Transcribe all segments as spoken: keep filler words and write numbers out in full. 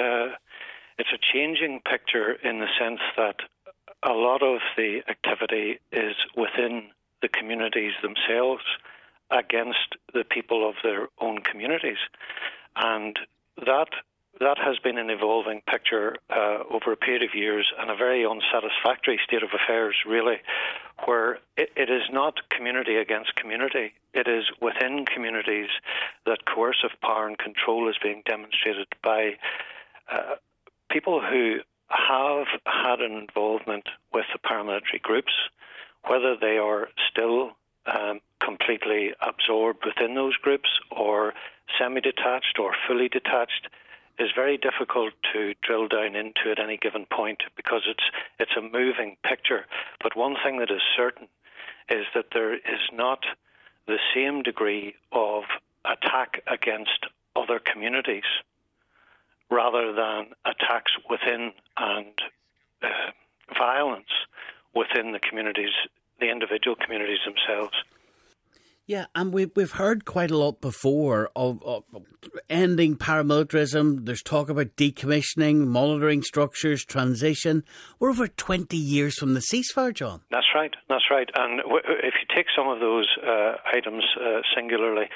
uh, it's a changing picture in the sense that a lot of the activity is within the communities themselves against the people of their own communities. And that that has been an evolving picture uh, over a period of years, and a very unsatisfactory state of affairs, really, where it, it is not community against community. It is within communities that coercive power and control is being demonstrated by uh, people who have had an involvement with the paramilitary groups, whether they are still um, completely absorbed within those groups or semi-detached or fully detached, is very difficult to drill down into at any given point, because it's it's a moving picture. But one thing that is certain is that there is not the same degree of attack against other communities rather than attacks within and uh, violence within the communities, the individual communities themselves. Yeah, and we've, we've heard quite a lot before of, of ending paramilitarism. There's talk about decommissioning, monitoring structures, transition. We're over twenty years from the ceasefire, John. That's right, that's right. And w- if you take some of those uh, items uh, singularly,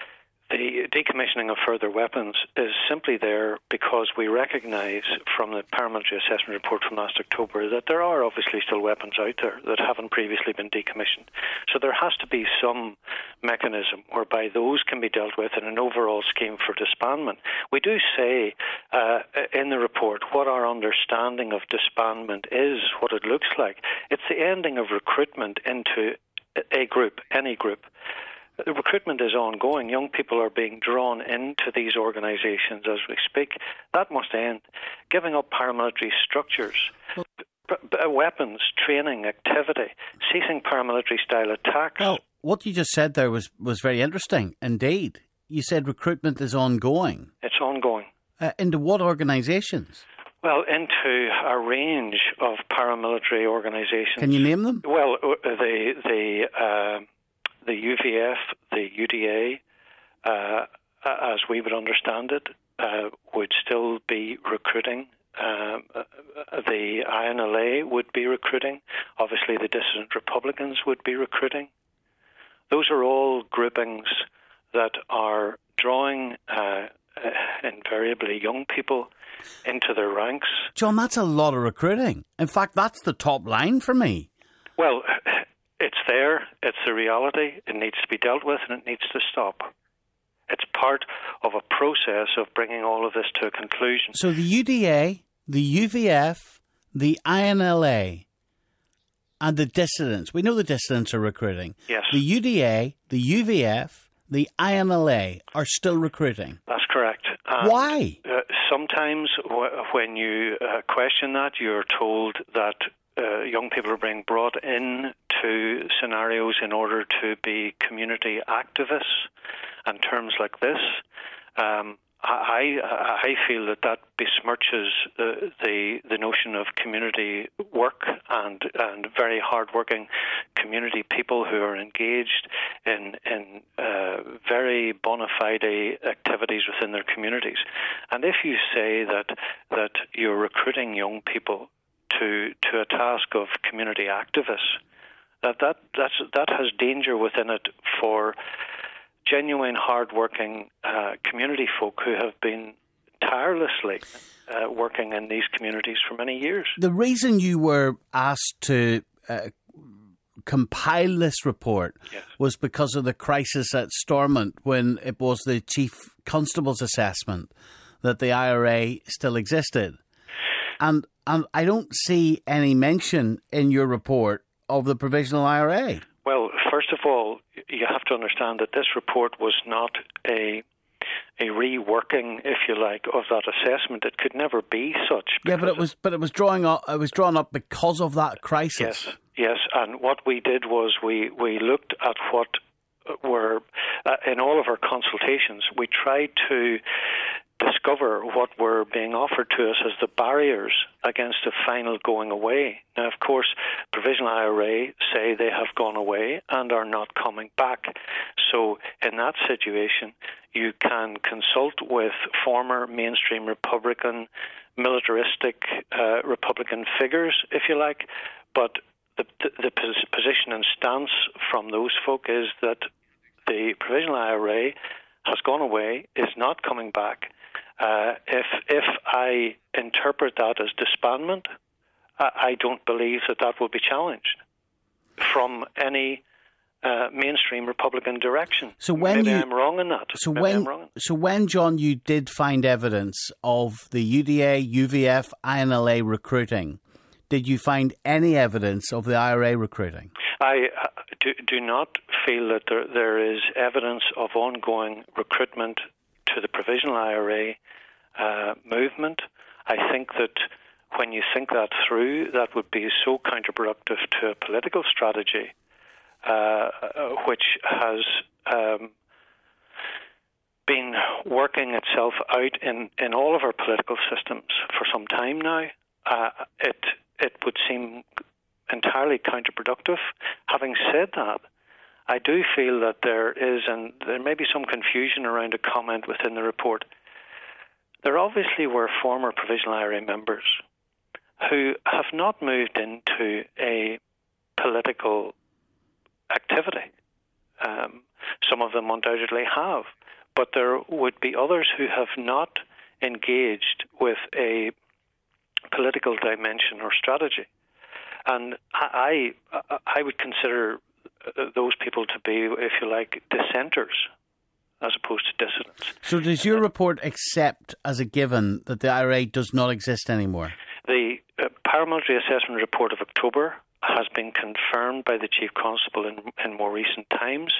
the decommissioning of further weapons is simply there because we recognise from the paramilitary assessment report from last October that there are obviously still weapons out there that haven't previously been decommissioned. So there has to be some mechanism whereby those can be dealt with in an overall scheme for disbandment. We do say uh, in the report what our understanding of disbandment is, what it looks like. It's the ending of recruitment into a group, any group. The recruitment is ongoing. Young people are being drawn into these organisations as we speak. That must end. Giving up paramilitary structures, well, b- b- weapons, training, activity, ceasing paramilitary-style attacks. Well, what you just said there was, was very interesting indeed. You said recruitment is ongoing. It's ongoing. Uh, into what organisations? Well, into a range of paramilitary organisations. Can you name them? Well, the... the uh, The U V F, the U D A, uh, as we would understand it, uh, would still be recruiting. Um, uh, the I N L A would be recruiting. Obviously, the dissident Republicans would be recruiting. Those are all groupings that are drawing uh, uh, invariably young people into their ranks. John, that's a lot of recruiting. In fact, that's the top line for me. Well, it's there, it's the reality, it needs to be dealt with, and it needs to stop. It's part of a process of bringing all of this to a conclusion. So the U D A, the U V F, the I N L A, and the dissidents, we know the dissidents are recruiting. Yes. The U D A, the U V F, the I N L A are still recruiting. That's correct. And why? Uh, sometimes w- when you uh, question that, you're told that Uh, young people are being brought in to scenarios in order to be community activists, and terms like this. Um, I, I feel that that besmirches uh, the the notion of community work and and very hardworking community people who are engaged in in uh, very bona fide activities within their communities. And if you say that that you're recruiting young people to to a task of community activists, that that that's, that has danger within it for genuine, hard-working uh, community folk who have been tirelessly uh, working in these communities for many years. The reason you were asked to uh, compile this report yes. was because of the crisis at Stormont, when it was the Chief Constable's assessment that the I R A still existed. And and I don't see any mention in your report of the provisional I R A. Well, first of all, you have to understand that this report was not a a reworking, if you like, of that assessment. It could never be such. Yeah, but it was but it was drawing up it was drawn up because of that crisis. Yes, yes. And what we did was we, we looked at what were uh, in all of our consultations. We tried to discover what were being offered to us as the barriers against a final going away. Now, of course, Provisional I R A say they have gone away and are not coming back. So in that situation, you can consult with former mainstream Republican, militaristic uh, Republican figures, if you like, but the, the position and stance from those folk is that the Provisional I R A has gone away, is not coming back. Uh, if if I interpret that as disbandment, I, I don't believe that that will be challenged from any uh, mainstream Republican direction. So when Maybe you, I'm wrong in that. So Maybe when, I'm wrong. so when, John, you did find evidence of the U D A, U V F, I N L A recruiting, did you find any evidence of the I R A recruiting? I uh, do, do not feel that there, there is evidence of ongoing recruitment to the Provisional I R A uh, movement. I think that when you think that through, that would be so counterproductive to a political strategy uh, which has um, been working itself out in, in all of our political systems for some time now. Uh, it it would seem entirely counterproductive. Having said that, I do feel that there is, and there may be some confusion around a comment within the report. There obviously were former Provisional I R A members who have not moved into a political activity. Um, some of them undoubtedly have, but there would be others who have not engaged with a political dimension or strategy. And I, I, I would consider those people to be, if you like, dissenters as opposed to dissidents. So does your report accept as a given that the I R A does not exist anymore? The uh, paramilitary assessment report of October has been confirmed by the Chief Constable in, in more recent times.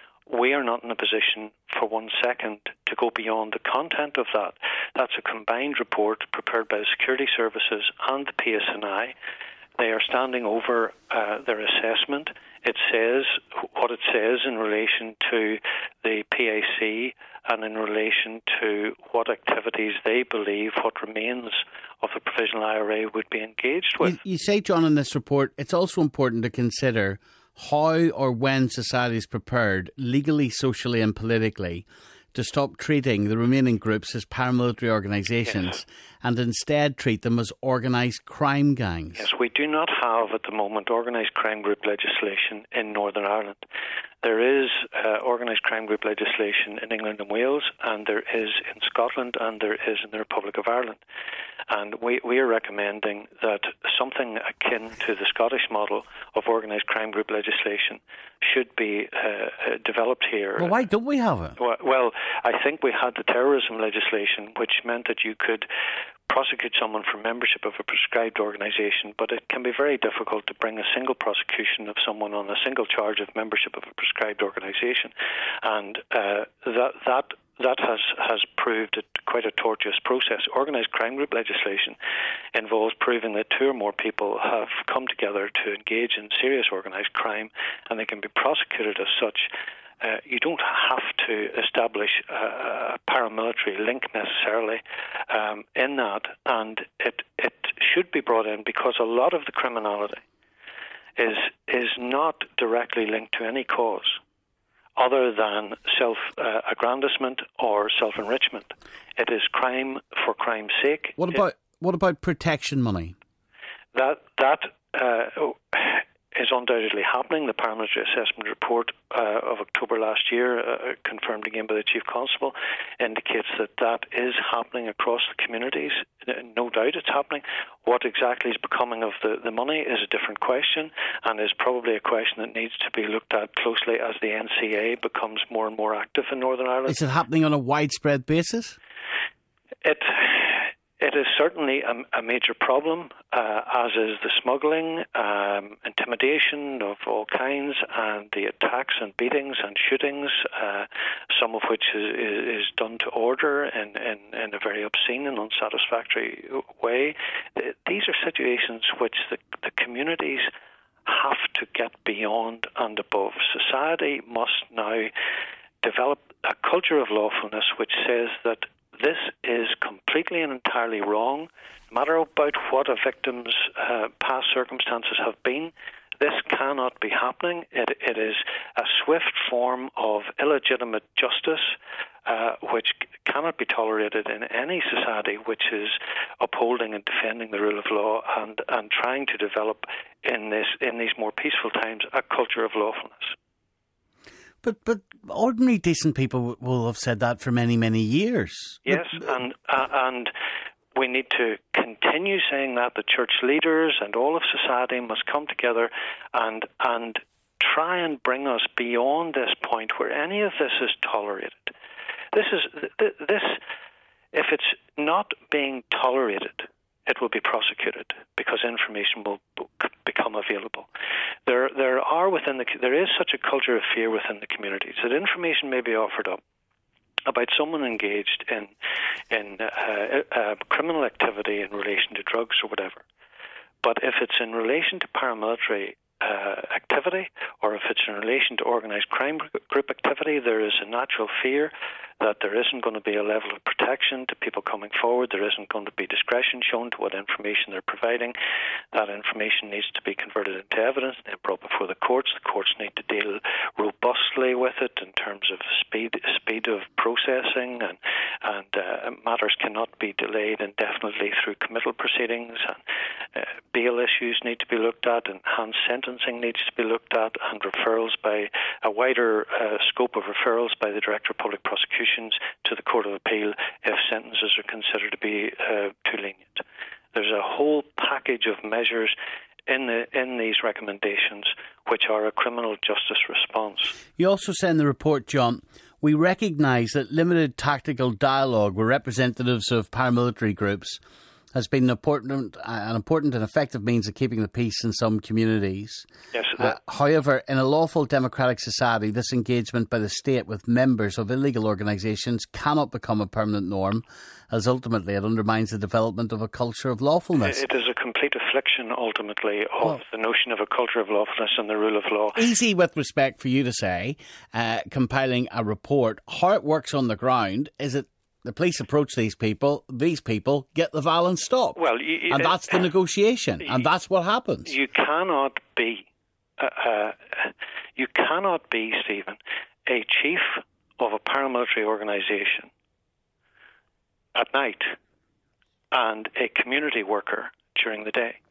We are not in a position for one second to go beyond the content of that. That's a combined report prepared by the security services and the P S N I. They are standing over uh, their assessment. It says what it says in relation to the P A C and in relation to what activities they believe what remains of the Provisional I R A would be engaged with. You, you say, John, in this report, it's also important to consider how or when society is prepared, legally, socially and politically, to stop treating the remaining groups as paramilitary organisations yes. and instead treat them as organised crime gangs. Yes, we do not have at the moment organised crime group legislation in Northern Ireland. There is uh, organised crime group legislation in England and Wales, and there is in Scotland, and there is in the Republic of Ireland. And we, we are recommending that something akin to the Scottish model of organised crime group legislation should be uh, developed here. Well, why don't we have it? Well, I think we had the terrorism legislation, which meant that you could prosecute someone for membership of a prescribed organisation, but it can be very difficult to bring a single prosecution of someone on a single charge of membership of a prescribed organisation. And uh, that that that has, has proved it quite a tortuous process. Organised crime group legislation involves proving that two or more people have come together to engage in serious organised crime, and they can be prosecuted as such. Uh, you don't have to establish a, a paramilitary link necessarily um, in that, and it it should be brought in because a lot of the criminality is is not directly linked to any cause other than self-aggrandizement uh, or self-enrichment. It is crime for crime's sake. What about it, what about protection money? That that uh, is undoubtedly happening. The paramilitary assessment report uh, of October last year, uh, confirmed again by the Chief Constable, indicates that that is happening across the communities. No doubt it's happening. What exactly is becoming of the, the money is a different question, and is probably a question that needs to be looked at closely as the N C A becomes more and more active in Northern Ireland. Is it happening on a widespread basis? It... It is certainly a, a major problem, uh, as is the smuggling, um, intimidation of all kinds, and the attacks and beatings and shootings, uh, some of which is, is done to order in, in, in a very obscene and unsatisfactory way. These are situations which the, the communities have to get beyond and above. Society must now develop a culture of lawfulness which says that this is completely and entirely wrong. No matter about what a victim's uh, past circumstances have been, this cannot be happening. It, it is a swift form of illegitimate justice, uh, which cannot be tolerated in any society which is upholding and defending the rule of law and, and trying to develop in this in these more peaceful times a culture of lawfulness. But but ordinary decent people will have said that for many, many years. Yes, but, and uh, and we need to continue saying that. The church leaders and all of society must come together and and try and bring us beyond this point where any of this is tolerated. This is this. If it's not being tolerated, it will be prosecuted because information will become available. There, there are within the there is such a culture of fear within the communities that information may be offered up about someone engaged in in uh, uh, criminal activity in relation to drugs or whatever. But if it's in relation to paramilitary uh, activity, or if it's in relation to organised crime group activity, there is a natural fear that there isn't going to be a level of protection to people coming forward. There isn't going to be discretion shown to what information they're providing. That information needs to be converted into evidence, then brought before the courts. The courts need to deal robustly with it in terms of speed speed of processing, and and uh, matters cannot be delayed indefinitely through committal proceedings. And uh, bail issues need to be looked at, enhanced sentencing needs to be looked at, and referrals by a wider uh, scope of referrals by the Director of Public Prosecution to the Court of Appeal if sentences are considered to be uh, too lenient. There's a whole package of measures in the in these recommendations which are a criminal justice response. You also say in the report, John, we recognise that limited tactical dialogue with representatives of paramilitary groups has been an important, an important and effective means of keeping the peace in some communities. Yes. Uh, however, in a lawful democratic society, this engagement by the state with members of illegal organisations cannot become a permanent norm, as ultimately it undermines the development of a culture of lawfulness. It is a complete affliction, ultimately, of well, the notion of a culture of lawfulness and the rule of law. Easy, with respect, for you to say, uh, compiling a report. How it works on the ground is it the police approach these people, these people get the violence stopped. Well, you, and that's the negotiation, and that's what happens. You cannot be, uh, uh, you cannot be, Stephen, a chief of a paramilitary organisation at night and a community worker during the day,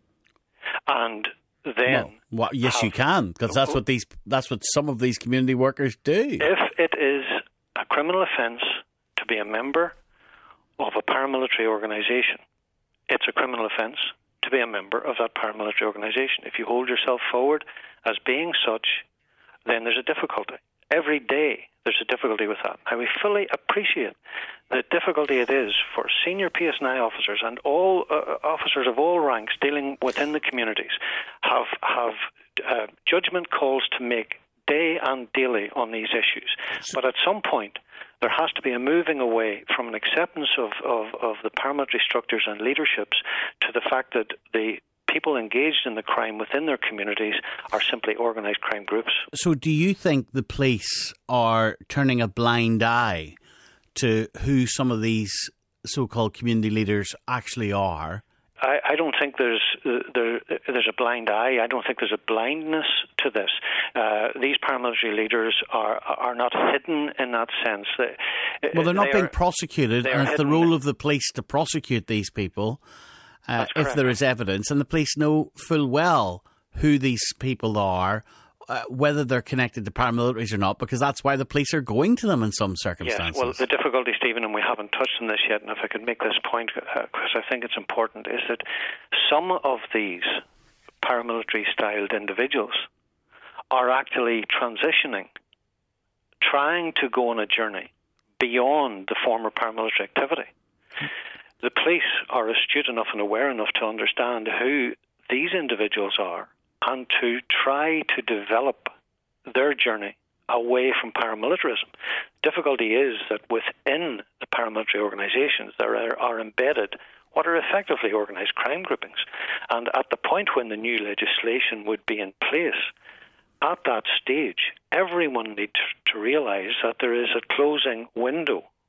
and then. Well, well, yes, have, you can, because that's what these, that's what some of these community workers do. If it is a criminal offence to be a member of a paramilitary organisation, it's a criminal offence to be a member of that paramilitary organisation. If you hold yourself forward as being such, then there's a difficulty. Every day there's a difficulty with that. Now, we fully appreciate the difficulty it is for senior P S N I officers and all uh, officers of all ranks dealing within the communities have, have uh, judgment calls to make day and daily on these issues. But at some point, there has to be a moving away from an acceptance of, of, of the paramilitary structures and leaderships to the fact that the people engaged in the crime within their communities are simply organised crime groups. So do you think the police are turning a blind eye to who some of these so-called community leaders actually are? I, I don't think there's uh, there there's a blind eye. I don't think there's a blindness to this. Uh, these paramilitary leaders are are not hidden in that sense. They, well, they're not they being are, prosecuted, and it's the role of the police to prosecute these people uh, if there is evidence. And the police know full well who these people are, uh, whether they're connected to paramilitaries or not, because that's why the police are going to them in some circumstances. Yes, well, the difficulty, Stephen, and we haven't touched on this yet, and if I could make this point, because uh, I think it's important, is that some of these paramilitary-styled individuals are actually transitioning, trying to go on a journey beyond the former paramilitary activity. The police are astute enough and aware enough to understand who these individuals are and to try to develop their journey away from paramilitarism. Difficulty is that within the paramilitary organisations there are, are embedded what are effectively organised crime groupings. And at the point when the new legislation would be in place, at that stage, everyone needs to realise that there is a closing window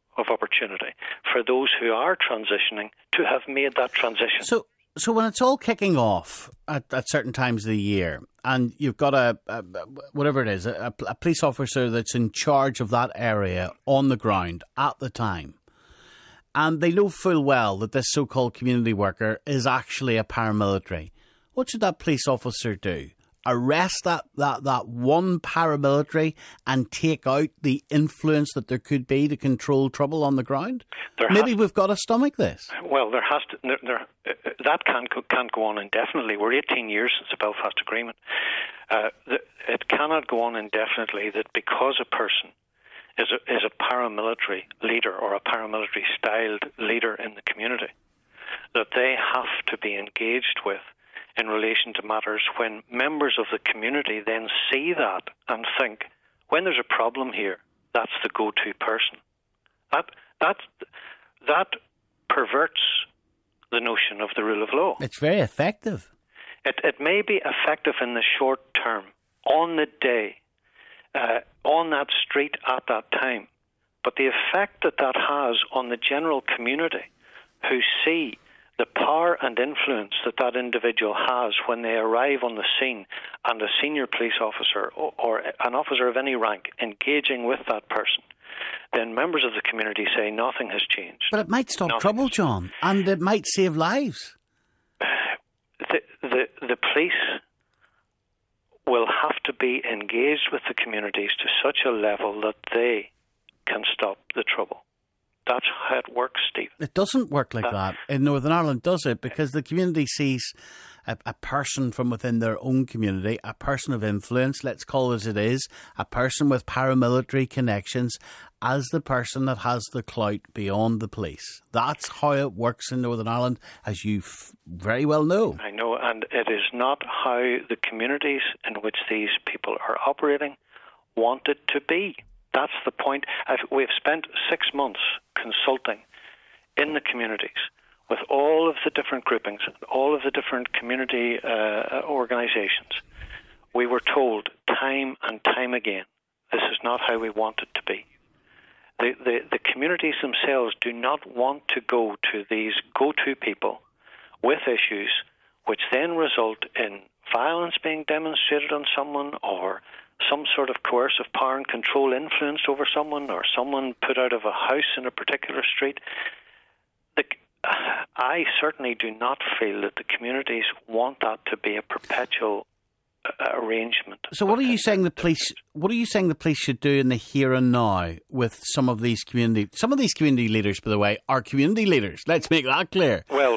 of opportunity for those who are transitioning to have made that transition. So, so when it's all kicking off at, at certain times of the year, and you've got a, a whatever it is, a, a police officer that's in charge of that area on the ground at the time, and they know full well that this so-called community worker is actually a paramilitary, what should that police officer do? Arrest that, that, that one paramilitary and take out the influence that there could be to control trouble on the ground? There Maybe has, we've got to stomach this. Well, there has to. There, there, uh, that can't go, can't go on indefinitely. We're eighteen years since the Belfast Agreement. Uh, the, it cannot go on indefinitely that because a person is a, is a paramilitary leader or a paramilitary styled leader in the community, that they have to be engaged with in relation to matters when members of the community then see that and think, when there's a problem here, that's the go-to person. That that that perverts the notion of the rule of law. It's very effective. It, it may be effective in the short term, on the day, uh, on that street at that time, but the effect that that has on the general community who see the power and influence that that individual has when they arrive on the scene and a senior police officer or, or an officer of any rank engaging with that person, then members of the community say nothing has changed. But it might stop nothing trouble, John, and it might save lives. The, the, the police will have to be engaged with the communities to such a level that they can stop the trouble. That's how it works, Stephen. It doesn't work like uh, that in Northern Ireland, does it? Because the community sees a, a person from within their own community, a person of influence, let's call it as it is, a person with paramilitary connections, as the person that has the clout beyond the police. That's how it works in Northern Ireland, as you f- very well know. I know, and it is not how the communities in which these people are operating want it to be. That's the point. I've, we've spent six months consulting in the communities with all of the different groupings, all of the different community uh, organisations. We were told time and time again, this is not how we want it to be. The, the, the communities themselves do not want to go to these go-to people with issues which then result in violence being demonstrated on someone or some sort of coercive power and control influence over someone or someone put out of a house in a particular street. The, I certainly do not feel that the communities want that to be a perpetual uh, arrangement. So what are you saying the police what are you saying the police should do in the here and now with some of these community some of these community leaders, by the way, are community leaders. Let's make that clear. Well,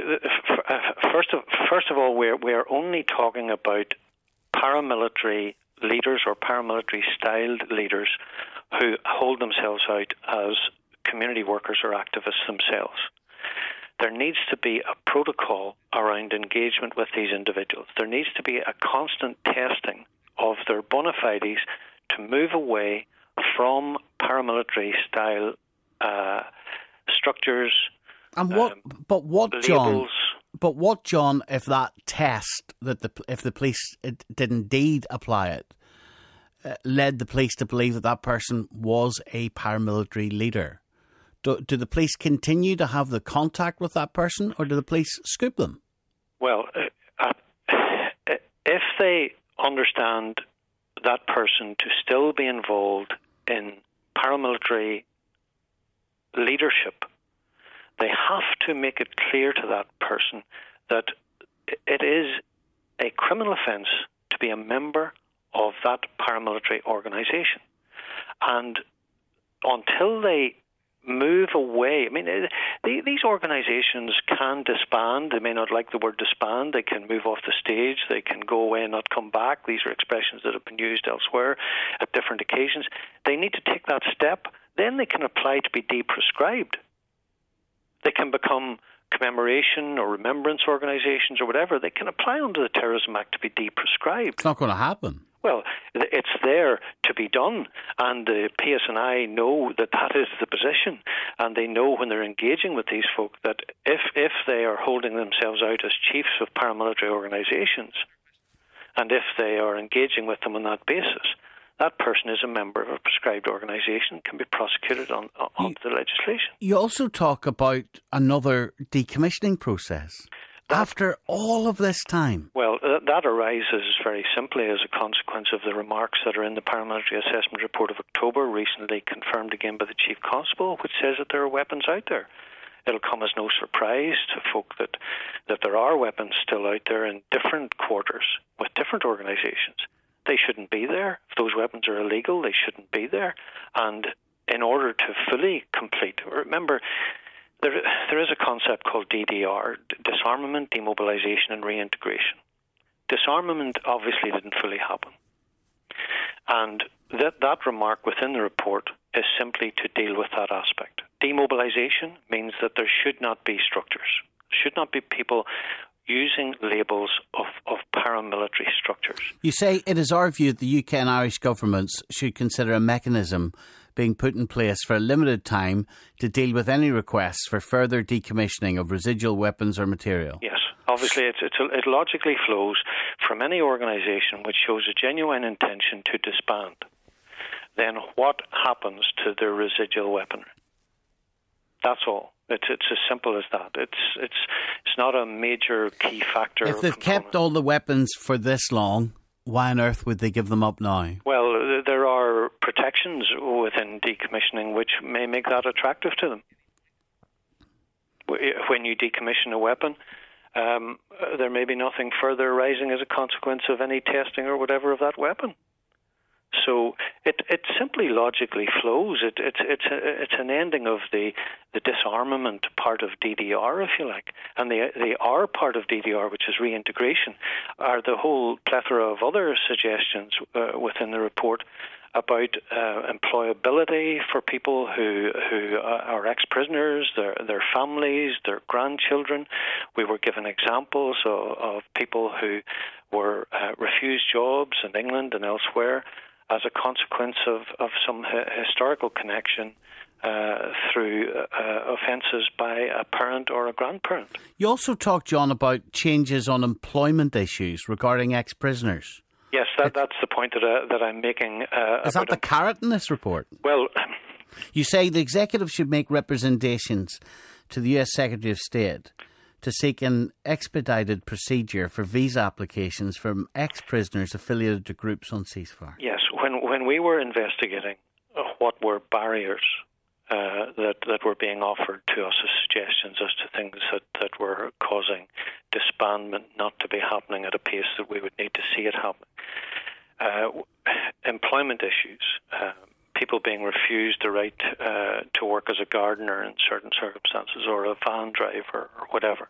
first of first of all, we're we're only talking about paramilitary leaders or paramilitary-styled leaders who hold themselves out as community workers or activists themselves. There needs to be a protocol around engagement with these individuals. There needs to be a constant testing of their bona fides to move away from paramilitary-style uh, structures. And what? Um, but what, labels. John? But what, John, if that test, that the if the police did indeed apply it, uh, led the police to believe that that person was a paramilitary leader? Do, do the police continue to have the contact with that person, or do the police scoop them? Well, uh, uh, if they understand that person to still be involved in paramilitary leadership, they have to make it clear to that person that it is a criminal offence to be a member of that paramilitary organisation. And until they move away, I mean, they, these organisations can disband. They may not like the word disband. They can move off the stage. They can go away and not come back. These are expressions that have been used elsewhere at different occasions. They need to take that step. Then they can apply to be deprescribed. They can become commemoration or remembrance organisations or whatever. They can apply under the Terrorism Act to be deprescribed. It's not going to happen. Well, it's there to be done, and the P S N I know that that is the position, and they know when they're engaging with these folk that if, if they are holding themselves out as chiefs of paramilitary organisations, and if they are engaging with them on that basis, that person is a member of a prescribed organisation, can be prosecuted on, on you, the legislation. You also talk about another decommissioning process. That, after all of this time? Well, uh, that arises very simply as a consequence of the remarks that are in the Paramilitary Assessment Report of October, recently confirmed again by the Chief Constable, which says that there are weapons out there. It'll come as no surprise to folk that, that there are weapons still out there in different quarters with different organisations. They shouldn't be there. If those weapons are illegal, they shouldn't be there. And in order to fully complete, remember, there there is a concept called D D R, disarmament, demobilisation and reintegration. Disarmament obviously didn't fully happen. And that, that remark within the report is simply to deal with that aspect. Demobilisation means that there should not be structures, should not be people using labels of, of paramilitary structures. You say it is our view that the U K and Irish governments should consider a mechanism being put in place for a limited time to deal with any requests for further decommissioning of residual weapons or material. Yes, obviously it's, it's a, it logically flows from any organisation which shows a genuine intention to disband. Then what happens to their residual weaponry? That's all. It's it's as simple as that. It's it's it's not a major key factor. If they've component. kept all the weapons for this long, why on earth would they give them up now? Well, there are protections within decommissioning which may make that attractive to them. When you decommission a weapon, um, there may be nothing further arising as a consequence of any testing or whatever of that weapon. So it it simply logically flows. It, it's it's a, it's an ending of the, the disarmament part of D D R, if you like, and the the R part of D D R, which is reintegration, are the whole plethora of other suggestions uh, within the report about uh, employability for people who who are ex-prisoners, their their families, their grandchildren. We were given examples of, of people who were uh, refused jobs in England and elsewhere as a consequence of, of some hi- historical connection uh, through uh, offences by a parent or a grandparent. You also talked, John, about changes on employment issues regarding ex-prisoners. Yes, that, that's the point that, uh, that I'm making. Uh, Is that the carrot in this report? Well, you say the executive should make representations to the U S Secretary of State to seek an expedited procedure for visa applications from ex-prisoners affiliated to groups on ceasefire. Yes, when when we were investigating what were barriers uh, that that were being offered to us as suggestions as to things that, that were causing disbandment not to be happening at a pace that we would need to see it happen, uh, employment issues, uh, people being refused the right uh, to work as a gardener in certain circumstances, or a van driver, or whatever.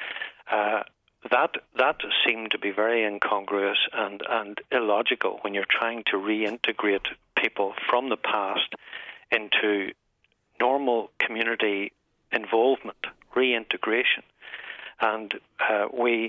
Uh, that that seemed to be very incongruous and, and illogical when you're trying to reintegrate people from the past into normal community involvement, reintegration. And uh, we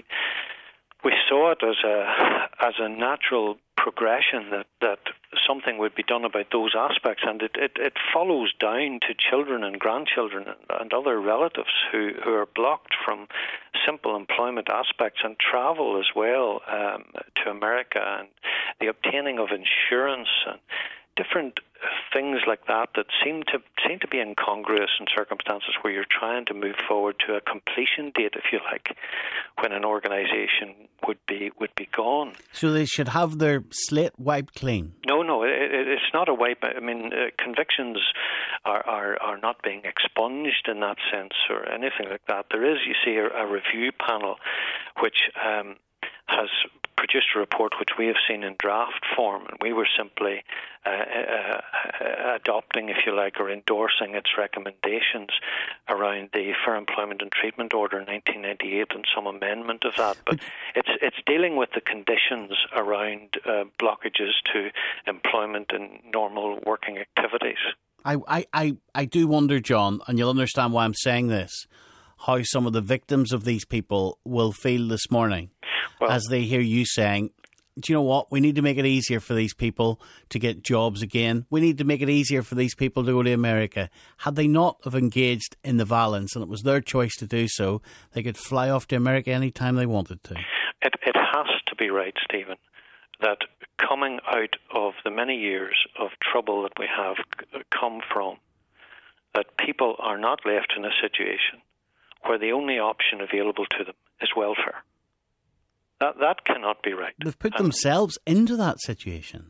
we saw it as a as a natural progression that, that something would be done about those aspects, and it, it, it follows down to children and grandchildren and, and other relatives who, who are blocked from simple employment aspects and travel as well um, to America, and the obtaining of insurance and different things like that that seem to seem to be incongruous in circumstances where you're trying to move forward to a completion date, if you like, when an organisation would be would be gone. So they should have their slate wiped clean? No, no, it, it, it's not a wipe. I mean, uh, convictions are, are, are not being expunged in that sense or anything like that. There is, you see, a, a review panel which um, has produced a report which we have seen in draft form, and we were simply uh, uh, adopting, if you like, or endorsing its recommendations around the Fair Employment and Treatment Order nineteen ninety-eight and some amendment of that. But it's it's dealing with the conditions around uh, blockages to employment and normal working activities. I, I, I, I do wonder, John, and you'll understand why I'm saying this, how some of the victims of these people will feel this morning. Well, as they hear you saying, do you know what, we need to make it easier for these people to get jobs again. We need to make it easier for these people to go to America. Had they not have engaged in the violence and it was their choice to do so, they could fly off to America any time they wanted to. It, it has to be right, Stephen, that coming out of the many years of trouble that we have come from, that people are not left in a situation where the only option available to them is welfare. That that cannot be right. They've put and themselves into that situation.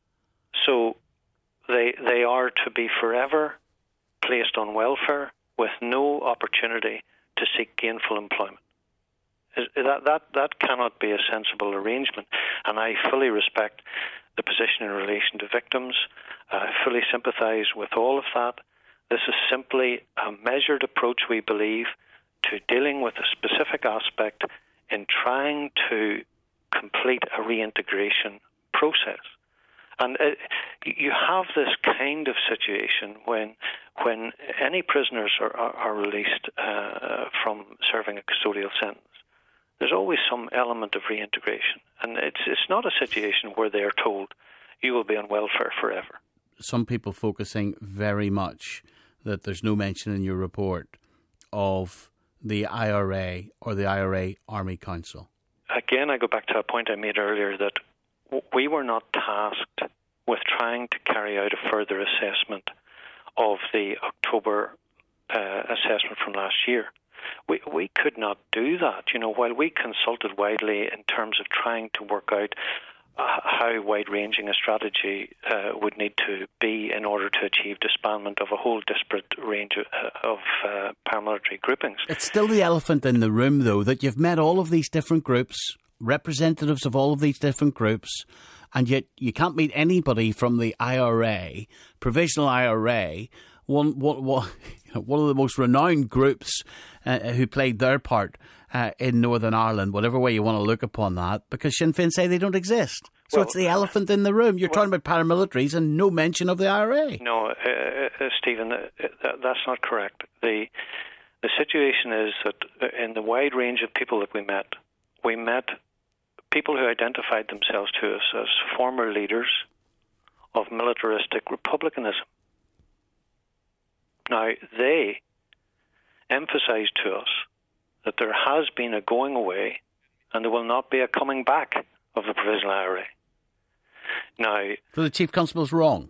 So they they are to be forever placed on welfare with no opportunity to seek gainful employment. That that that cannot be a sensible arrangement, and I fully respect the position in relation to victims. I fully sympathise with all of that. This is simply a measured approach, we believe, to dealing with a specific aspect in trying to complete a reintegration process. And uh, you have this kind of situation when when any prisoners are, are, are released uh, from serving a custodial sentence. There's always some element of reintegration. And it's it's not a situation where they are told, you will be on welfare forever. Some people focusing very much that there's no mention in your report of the I R A or the I R A Army Council. Again, I go back to a point I made earlier that we were not tasked with trying to carry out a further assessment of the October uh, assessment from last year. We we could not do that. You know, while we consulted widely in terms of trying to work out uh, how wide-ranging a strategy uh, would need to be in order to achieve disbandment of a whole disparate range of, uh, of uh, paramilitary groupings. It's still the elephant in the room, though, that you've met all of these different groups, representatives of all of these different groups, and yet you can't meet anybody from the I R A, provisional I R A, one, one, one, one of the most renowned groups uh, who played their part uh, in Northern Ireland, whatever way you want to look upon that, because Sinn Féin say they don't exist. So well, it's the elephant in the room. You're well, talking about paramilitaries and no mention of the I R A. No, uh, uh, Stephen, uh, that, that's not correct. The, the situation is that in the wide range of people that we met, we met people who identified themselves to us as former leaders of militaristic republicanism. Now, they emphasised to us that there has been a going away and there will not be a coming back of the provisional I R A. Now, so the Chief Constable's wrong?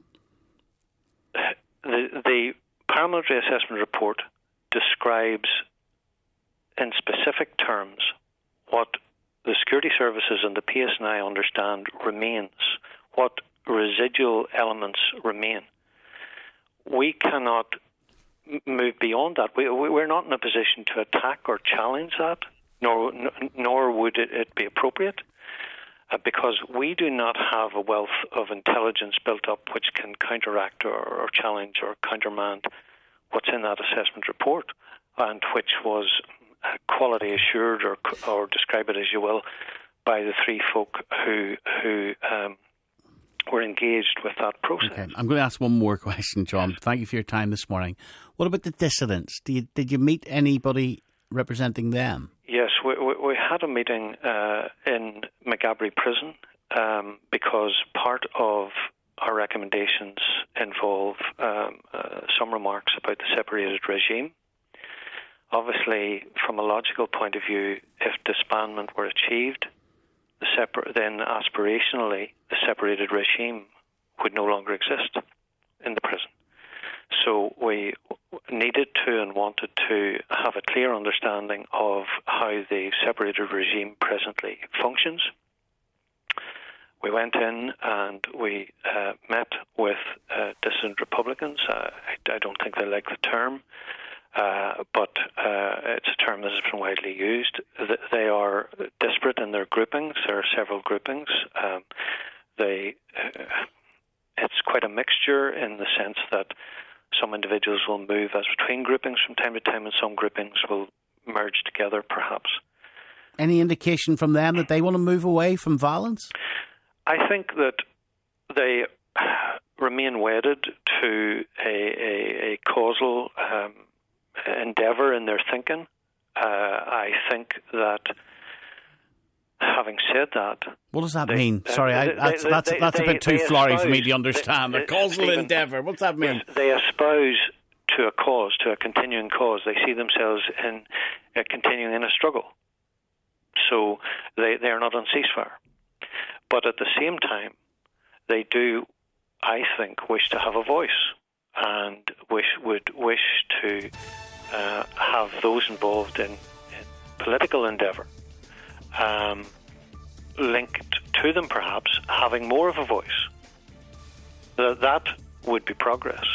The, the paramilitary assessment report describes in specific terms what the security services and the P S N I understand remains, what residual elements remain. We cannot move beyond that. We, we're not in a position to attack or challenge that, nor nor would it, it be appropriate, uh, because we do not have a wealth of intelligence built up which can counteract or, or challenge or countermand what's in that assessment report, and which was uh, quality assured, or or describe it as you will, by the three folk who who. Um, We're engaged with that process. Okay. I'm going to ask one more question, John. Thank you for your time this morning. What about the dissidents? Did you, did you meet anybody representing them? Yes, we, we, we had a meeting uh, in Maghaberry Prison um, because part of our recommendations involve um, uh, some remarks about the separated regime. Obviously, from a logical point of view, if disbandment were achieved, The separ- then aspirationally, the separated regime would no longer exist in the prison. So we needed to and wanted to have a clear understanding of how the separated regime presently functions. We went in and we uh, met with uh, dissident Republicans. Uh, I, I don't think they like the term. Uh, but uh, it's a term that has been widely used. They are disparate in their groupings. There are several groupings. Um, they, uh, it's quite a mixture in the sense that some individuals will move as between groupings from time to time, and some groupings will merge together, perhaps. Any indication from them that they want to move away from violence? I think that they remain wedded to a, a, a causal um, endeavour in their thinking. Uh, I think that, having said that... What does that they, mean? Uh, Sorry, they, I, that's, they, that's, they, that's they, a bit too flowery for me to understand. They, a causal Stephen, endeavour, what's that mean? They espouse to a cause, to a continuing cause. They see themselves in uh, continuing in a struggle. So they, they are not on ceasefire. But at the same time, they do, I think, wish to have a voice and wish would wish to uh, have those involved in, in political endeavour um, linked to them, perhaps having more of a voice. That that would be progress.